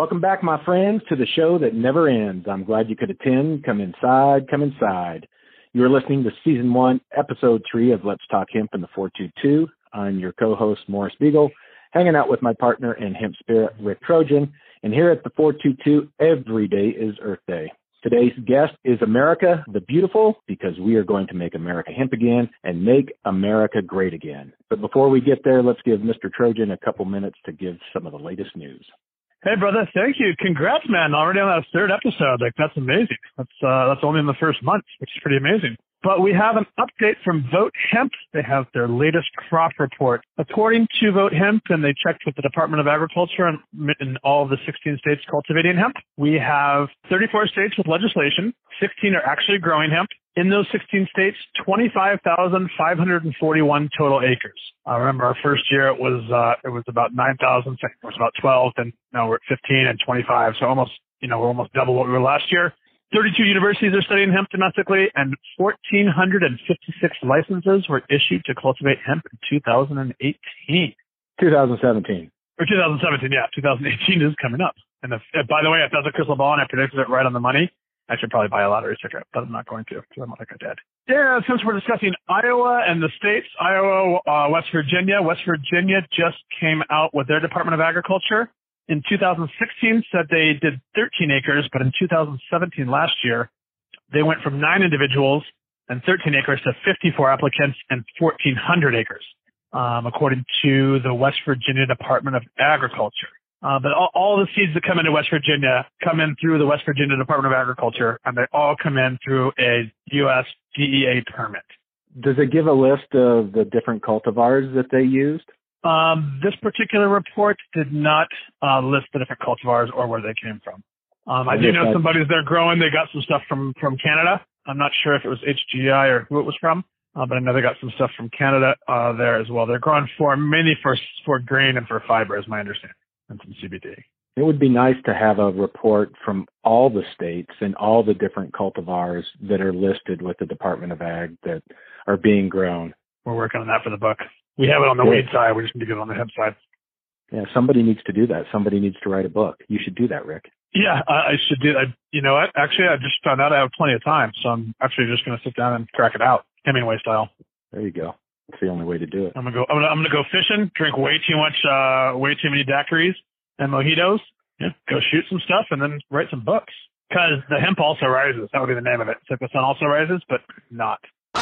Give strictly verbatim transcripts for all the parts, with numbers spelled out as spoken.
Welcome back, my friends, to the show that never ends. I'm glad you could attend. Come inside, come inside. You're listening to Season one, Episode three of Let's Talk Hemp in the four two two. I'm your co-host, Morris Beagle, hanging out with my partner in Hemp Spirit, Rick Trojan. And here at the four two two, every day is Earth Day. Today's guest is America the Beautiful, because we are going to make America hemp again and make America great again. But before we get there, let's give Mister Trojan a couple minutes to give some of the latest news. Hey, brother, thank you. Congrats, man. Already on that third episode. Like, that's amazing. That's uh, that's only in the first month, which is pretty amazing. But we have an update from Vote Hemp. They have their latest crop report. According to Vote Hemp, and they checked with the Department of Agriculture in, in all of the sixteen states cultivating hemp, we have thirty-four states with legislation. sixteen are actually growing hemp. In those sixteen states, twenty-five thousand five hundred forty-one total acres. I remember our first year it was uh, it was about nine thousand. Second it was about twelve, and now we're at fifteen and twenty-five. So almost, you know, we're almost double what we were last year. thirty-two universities are studying hemp domestically, and one thousand four hundred fifty-six licenses were issued to cultivate hemp in two thousand eighteen. two thousand seventeen. Or two thousand seventeen, yeah. two thousand eighteen is coming up. And if, if, by the way, if that's a crystal ball and I predicted it right on the money, I should probably buy a lottery ticket, but I'm not going to because I'm not like a dad. Yeah, since we're discussing Iowa and the states, Iowa, uh, West Virginia, West Virginia just came out with their Department of Agriculture. In two thousand sixteen, said they did thirteen acres, but in two thousand seventeen, last year, they went from nine individuals and thirteen acres to fifty-four applicants and fourteen hundred acres, um, according to the West Virginia Department of Agriculture. Uh, but all, all the seeds that come into West Virginia come in through the West Virginia Department of Agriculture, and they all come in through a U S D E A permit. Does it give a list of the different cultivars that they used? Um, this particular report did not uh, list the different cultivars or where they came from. Um, I, I do know that's... somebody's there growing. They got some stuff from, from Canada. I'm not sure if it was H G I or who it was from, uh, but I know they got some stuff from Canada uh, there as well. They're growing for mainly for for grain and for fiber, is my understanding, and some C B D. It would be nice to have a report from all the states and all the different cultivars that are listed with the Department of Ag that are being grown. We're working on that for the book. We have it on the weed side. We just need to get it on the hemp side. Yeah, somebody needs to do that. Somebody needs to write a book. You should do that, Rick. Yeah, I, I should do that. You know what? Actually, I just found out I have plenty of time, so I'm actually just going to sit down and crack it out, Hemingway style. There you go. It's the only way to do it. I'm gonna go. I'm gonna, I'm gonna go fishing. Drink way too much, uh, way too many daiquiris and mojitos. Yeah, go shoot some stuff and then write some books. Because the hemp also rises. That would be the name of it. It's like the sun also rises, but not.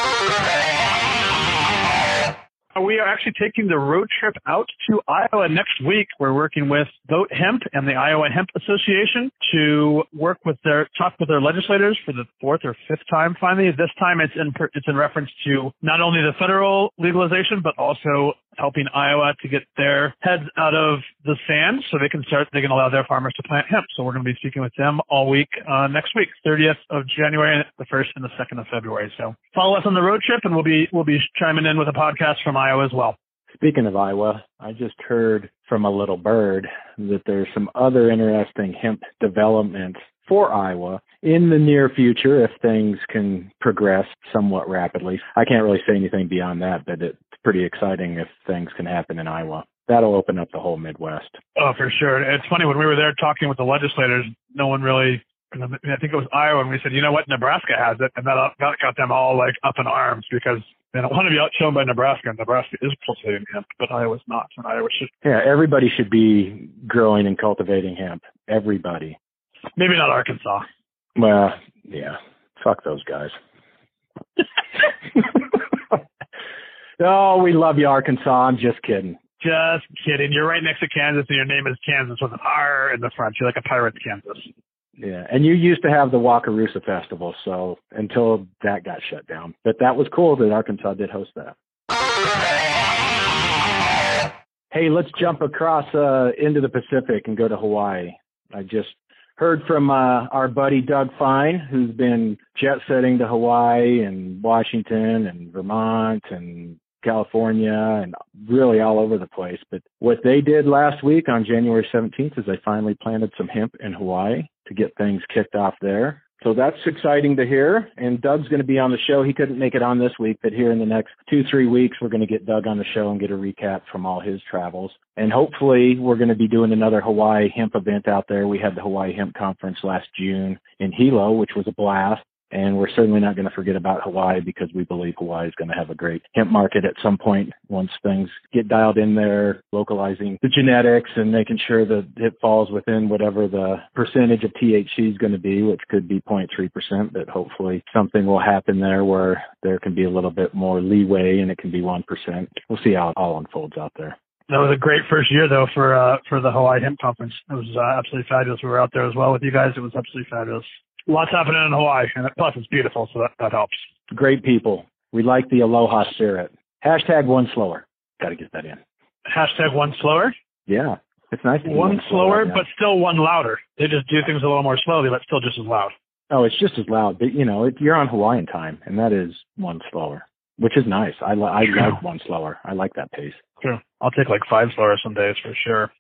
We are actually taking the road trip out to Iowa next week. We're working with Vote Hemp and the Iowa Hemp Association to work with their, talk with their legislators for the fourth or fifth time finally. This time it's in, it's in reference to not only the federal legalization, but also helping Iowa to get their heads out of the sand so they can start, they can allow their farmers to plant hemp. So we're going to be speaking with them all week, uh, next week, thirtieth of January, the first and the second of February. So follow us on the road trip and we'll be, we'll be chiming in with a podcast from Iowa as well. Speaking of Iowa, I just heard from a little bird that there's some other interesting hemp developments for Iowa in the near future if things can progress somewhat rapidly. I can't really say anything beyond that, but it's pretty exciting if things can happen in Iowa. That'll open up the whole Midwest. Oh, for sure. It's funny, when we were there talking with the legislators, no one really, I think it was Iowa, and we said, you know what, Nebraska has it, and that got them all like up in arms because they don't want to be outshone by Nebraska, and Nebraska is cultivating hemp, but Iowa's not, and Iowa should. Yeah, everybody should be growing and cultivating hemp. Everybody. Maybe not Arkansas. Well, yeah. Fuck those guys. Oh, we love you, Arkansas. I'm just kidding. Just kidding. You're right next to Kansas, and your name is Kansas with an R in the front. You're like a Pirates, Kansas. Yeah, and you used to have the Wakarusa Festival, so until that got shut down. But that was cool that Arkansas did host that. Hey, let's jump across uh, into the Pacific and go to Hawaii. I just heard from uh, our buddy Doug Fine, who's been jet-setting to Hawaii and Washington and Vermont and California and really all over the place. But what they did last week on January seventeenth is they finally planted some hemp in Hawaii to get things kicked off there. So that's exciting to hear. And Doug's going to be on the show. He couldn't make it on this week, but here in the next two, three weeks, we're going to get Doug on the show and get a recap from all his travels. And hopefully we're going to be doing another Hawaii hemp event out there. We had the Hawaii Hemp Conference last June in Hilo, which was a blast. And we're certainly not going to forget about Hawaii because we believe Hawaii is going to have a great hemp market at some point once things get dialed in there, localizing the genetics and making sure that it falls within whatever the percentage of T H C is going to be, which could be zero point three percent, but hopefully something will happen there where there can be a little bit more leeway and it can be one percent. We'll see how it all unfolds out there. That was a great first year, though, for uh, for the Hawaii Hemp Conference. It was uh, absolutely fabulous. We were out there as well with you guys. It was absolutely fabulous. Lots happening in Hawaii, and plus it's beautiful, so that, that helps. Great people. We like the aloha spirit. Hashtag one slower. Got to get that in. Hashtag one slower? Yeah. It's nice to one, one slower, yeah. but still one louder. They just do things a little more slowly, but still just as loud. Oh, it's just as loud. But, you know, it, you're on Hawaiian time, and that is one slower, which is nice. I, li- I like one slower. I like that pace. True. I'll take like five slower some days for sure.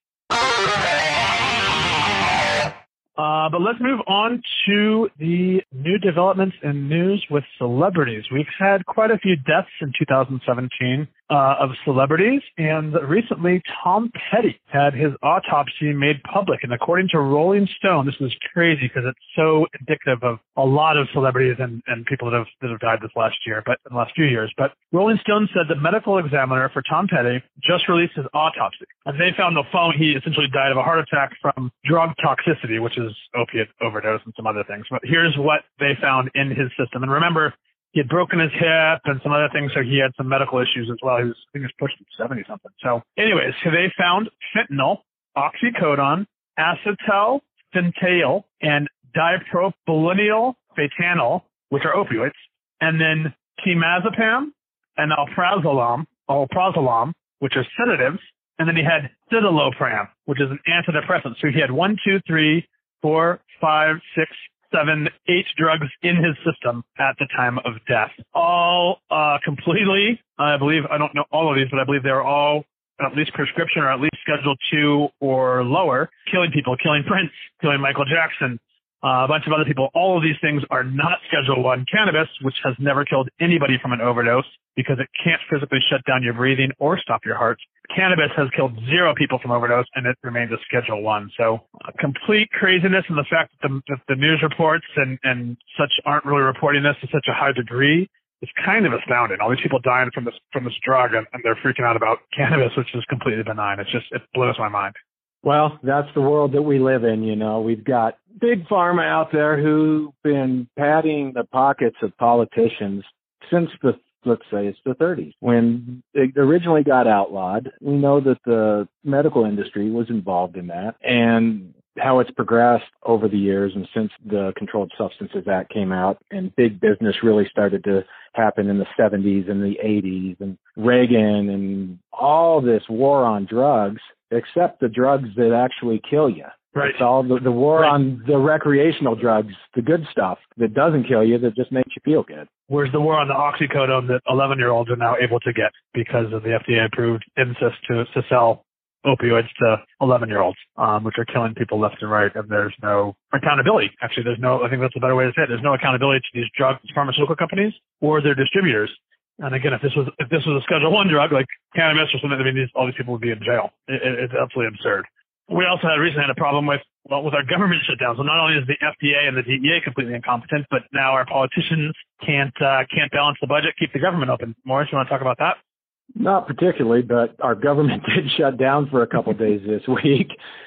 Uh, but let's move on to the new developments and news with celebrities. We've had quite a few deaths in two thousand seventeen uh, of celebrities, and recently Tom Petty had his autopsy made public. And according to Rolling Stone, this is crazy because it's so indicative of a lot of celebrities and, and people that have that have died this last year, but in the last few years. But Rolling Stone said the medical examiner for Tom Petty just released his autopsy, and they found the phone he essentially died of a heart attack from drug toxicity, which is opiate overdose and some other things. But here's what they found in his system. And remember, he had broken his hip and some other things, so he had some medical issues as well. He was, I think he was pushing seventy something. So anyways, so they found fentanyl, oxycodone, acetyl phentyl, and dipropylenyl phenanyl, which are opioids, and then temazepam and alprazolam, alprazolam, which are sedatives, and then he had citalopram, which is an antidepressant. So he had one, two, three, four, five, six, seven, eight drugs in his system at the time of death. All uh, completely, I believe, I don't know all of these, but I believe they're all at least prescription or at least Schedule two or lower, killing people, killing Prince, killing Michael Jackson, uh, a bunch of other people. All of these things are not Schedule one cannabis, which has never killed anybody from an overdose because it can't physically shut down your breathing or stop your heart. Cannabis has killed zero people from overdose, and it remains a Schedule one. So uh, complete craziness, and the fact that the, that the news reports and, and such aren't really reporting this to such a high degree is kind of astounding. All these people dying from this from this drug, and, and they're freaking out about cannabis, which is completely benign. It's just, it blows my mind. Well, that's the world that we live in. You know, we've got big pharma out there who've been padding the pockets of politicians since the, let's say it's the thirties. When it originally got outlawed, we know that the medical industry was involved in that, and how it's progressed over the years and since the Controlled Substances Act came out and big business really started to happen in the seventies and the eighties and Reagan and all this war on drugs, except the drugs that actually kill you. Right. It's all the, the war right. on the recreational drugs, the good stuff that doesn't kill you, that just makes you feel good. Where's the war on the oxycodone that eleven-year-olds are now able to get because of the F D A-approved insist to, to sell opioids to eleven-year-olds, um, which are killing people left and right, and there's no accountability. Actually, there's no, I think that's a better way to say it. There's no accountability to these drug pharmaceutical companies or their distributors. And again, if this was if this was a Schedule One drug like cannabis or something, I mean, these, all these people would be in jail. It, it, it's absolutely absurd. We also had recently had a problem with well, with our government shutdown. So not only is the F D A and the D E A completely incompetent, but now our politicians can't uh, can't balance the budget, keep the government open. Morris, you want to talk about that? Not particularly, but our government did shut down for a couple of days this week.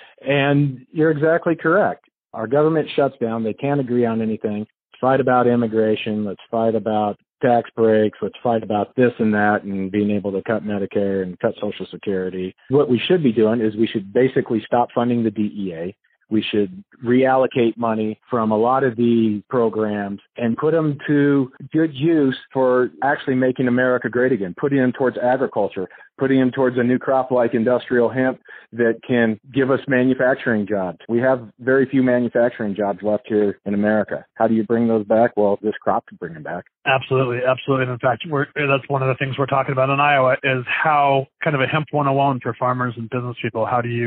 And you're exactly correct. Our government shuts down. They can't agree on anything. Let's fight about immigration. Let's fight about tax breaks. Let's fight about this and that and being able to cut Medicare and cut Social Security. What we should be doing is we should basically stop funding the D E A. We should reallocate money from a lot of the programs and put them to good use for actually making America great again, putting them towards agriculture, putting them towards a new crop like industrial hemp that can give us manufacturing jobs. We have very few manufacturing jobs left here in America. How do you bring those back? Well, this crop could bring them back. Absolutely, absolutely. And in fact, we're, that's one of the things we're talking about in Iowa is how kind of a hemp one oh one for farmers and business people. How do you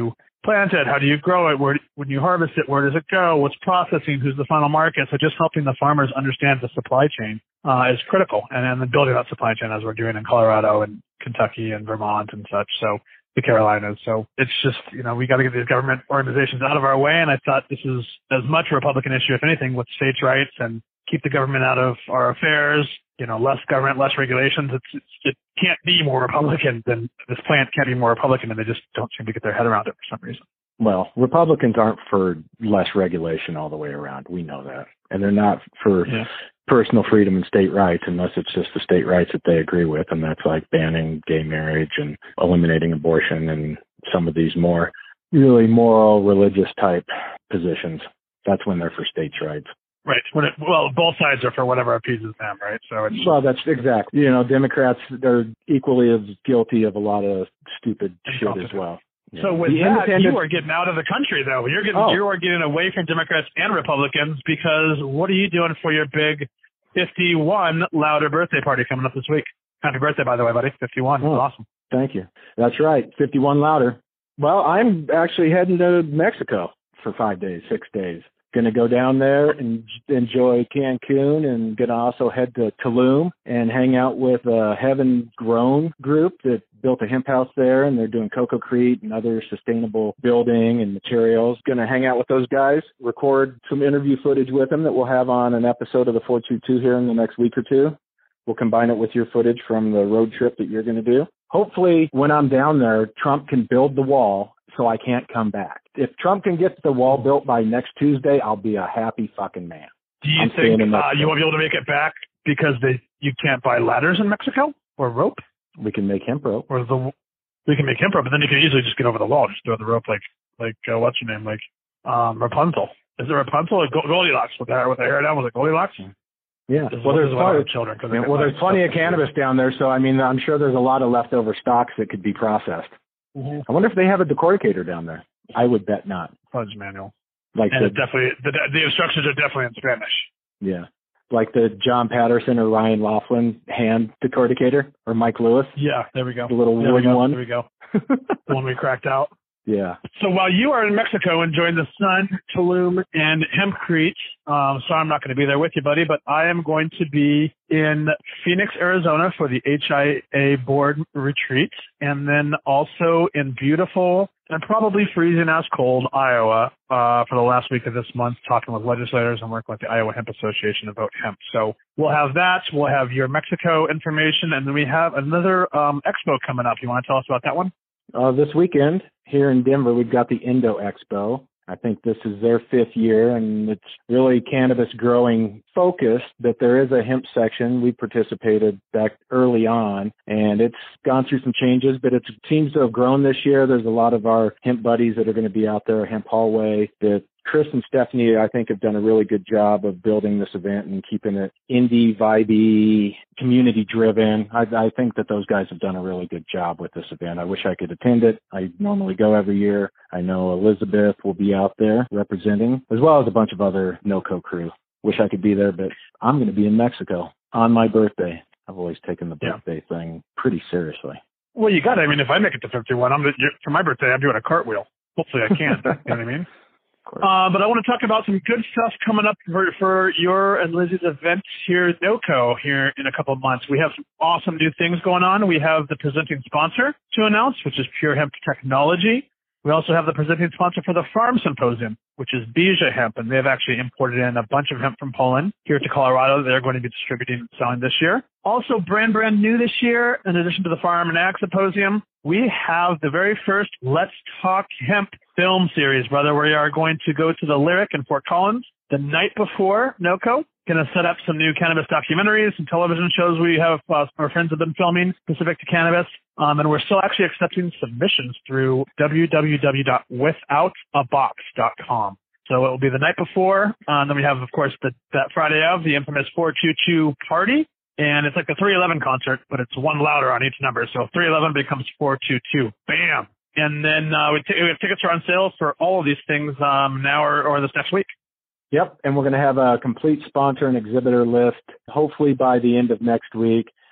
plant it? How do you grow it? Where, when you harvest it, where does it go? What's processing? Who's the final market? So just helping the farmers understand the supply chain uh, is critical. And then building that supply chain as we're doing in Colorado and Kentucky and Vermont and such. So the Carolinas. So it's just, you know, we got to get these government organizations out of our way. And I thought this is as much a Republican issue, if anything, with states' rights and keep the government out of our affairs, you know, less government, less regulations. It's, it's, it can't be more Republican than this plant can't be more Republican, and they just don't seem to get their head around it for some reason. Well, Republicans aren't for less regulation all the way around. We know that. And they're not for yeah. personal freedom and state rights unless it's just the state rights that they agree with. And that's like banning gay marriage and eliminating abortion and some of these more really moral, religious type positions. That's when they're for states' rights. Right. When it, well, both sides are for whatever appeases them, right? So it's well, that's exactly. You know, Democrats, they're equally as guilty of a lot of stupid shit as well. So with the that, you are getting out of the country, though. You're getting, oh. you are getting away from Democrats and Republicans because what are you doing for your big fifty-one louder birthday party coming up this week? Happy birthday, by the way, buddy. fifty-one. Oh, awesome. Thank you. That's right. fifty-one louder. Well, I'm actually heading to Mexico for five days, six days. Going to go down there and enjoy Cancun, and going to also head to Tulum and hang out with a Heaven Grown group that built a hemp house there, and they're doing Cococrete and other sustainable building and materials. Going to hang out with those guys, record some interview footage with them that we'll have on an episode of the four two two here in the next week or two. We'll combine it with your footage from the road trip that you're going to do. Hopefully, when I'm down there, Trump can build the wall so I can't come back. If Trump can get the wall built by next Tuesday, I'll be a happy fucking man. Do you I'm think uh, you won't be able to make it back because they you can't buy ladders in Mexico or rope? We can make hemp rope. Or the we can make hemp rope, but then you can easily just get over the wall, just throw the rope like like uh, what's your name, like um, Rapunzel. Is it Rapunzel or Goldilocks with the hair with the hair down? Was it Goldilocks? Yeah. Well, there's plenty of children. Yeah, well, there's plenty of cannabis down there, so I mean, I'm sure there's a lot of leftover stocks that could be processed. Mm-hmm. I wonder if they have a decorticator down there. I would bet not. Fudge manual. Like and the, it definitely the, the instructions are definitely in Spanish. Yeah. Like the John Patterson or Ryan Laughlin hand decorticator, or Mike Lewis. Yeah, there we go. The little there wooden one. There we go. The one we cracked out. Yeah. So while you are in Mexico enjoying the sun, Tulum, and Hempcrete, um, sorry I'm not going to be there with you, buddy, but I am going to be in Phoenix, Arizona for the H I A board retreat, and then also in beautiful and probably freezing ass cold Iowa uh, for the last week of this month, talking with legislators and working with the Iowa Hemp Association about hemp. So we'll have that. We'll have your Mexico information, and then we have another um, expo coming up. You want to tell us about that one? Uh, this weekend here in Denver, we've got the Indo Expo. I think this is their fifth year, and it's really cannabis growing focused, but there is a hemp section. We participated back early on, and it's gone through some changes, but it seems to have grown this year. There's a lot of our hemp buddies that are going to be out there, Hemp Hallway, that Chris and Stephanie, I think, have done a really good job of building this event and keeping it indie, vibey, community-driven. I, I think that those guys have done a really good job with this event. I wish I could attend it. I normally go every year. I know Elizabeth will be out there representing, as well as a bunch of other NoCo crew. Wish I could be there, but I'm going to be in Mexico on my birthday. I've always taken the birthday yeah. thing pretty seriously. Well, you got it. I mean, if I make it to fifty-one, I'm for my birthday, I'm doing a cartwheel. Hopefully I can. You know what I mean? Uh, but I want to talk about some good stuff coming up for, for your and Lizzie's event here at NoCo here in a couple of months. We have some awesome new things going on. We have the presenting sponsor to announce, which is Pure Hemp Technology. We also have the presenting sponsor for the Farm Symposium, which is Bija Hemp, and they've actually imported in a bunch of hemp from Poland here to Colorado. They're going to be distributing and selling this year. Also, brand, brand new this year, in addition to the Farm and Ag Symposium, we have the very first Let's Talk Hemp film series, brother. We are going to go to the Lyric in Fort Collins the night before NoCo. Going to set up some new cannabis documentaries and television shows we have, uh, our friends have been filming specific to cannabis. Um, and we're still actually accepting submissions through w w w dot without a box dot com. So it will be the night before. Uh, and then we have, of course, the, that Friday of the infamous four two two party. And it's like the three eleven concert, but it's one louder on each number. So three eleven becomes four two two. Bam. And then uh, we, t- we have tickets are on sale for all of these things um, now or, or this next week. Yep, and we're going to have a complete sponsor and exhibitor list hopefully by the end of next week.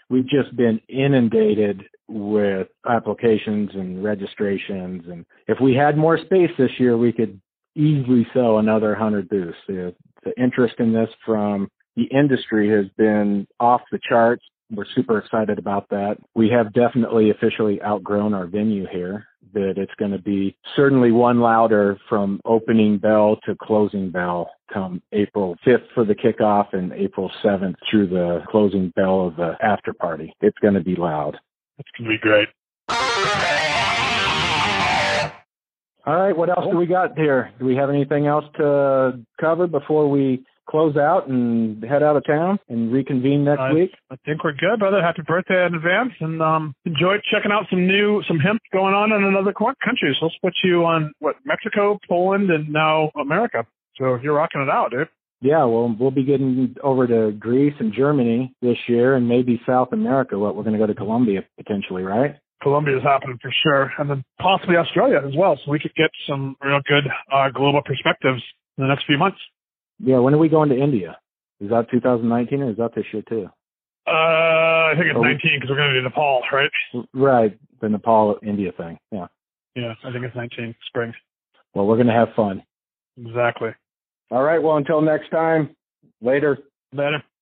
we've just been inundated with applications and registrations. And if we had more space this year, we could easily sell another one hundred booths. The, the interest in this from the industry has been off the charts. We're super excited about that. We have definitely officially outgrown our venue here, that it's going to be certainly one louder from opening bell to closing bell come April fifth for the kickoff and April seventh through the closing bell of the after party. It's going to be loud. It's going to be great. All right, what else do we got here? Do we have anything else to cover before we close out and head out of town and reconvene next I, week? I think we're good, brother. Happy birthday in advance, and um, enjoy checking out some new, some hemp going on in another countries. Let's put you on, what, Mexico, Poland, and now America. So you're rocking it out, dude. Yeah, well, we'll be getting over to Greece and Germany this year, and maybe South America. What, we're going to go to Colombia potentially, right? Colombia is happening for sure, and then possibly Australia as well, so we could get some real good uh, global perspectives in the next few months. Yeah, when are we going to India? Is that two thousand nineteen or is that this year too? Uh, I think it's nineteen because we're going to do Nepal, right? Right, the Nepal-India thing, yeah. Yeah, I think it's nineteen, spring. Well, we're going to have fun. Exactly. All right, well, until next time, later. Later.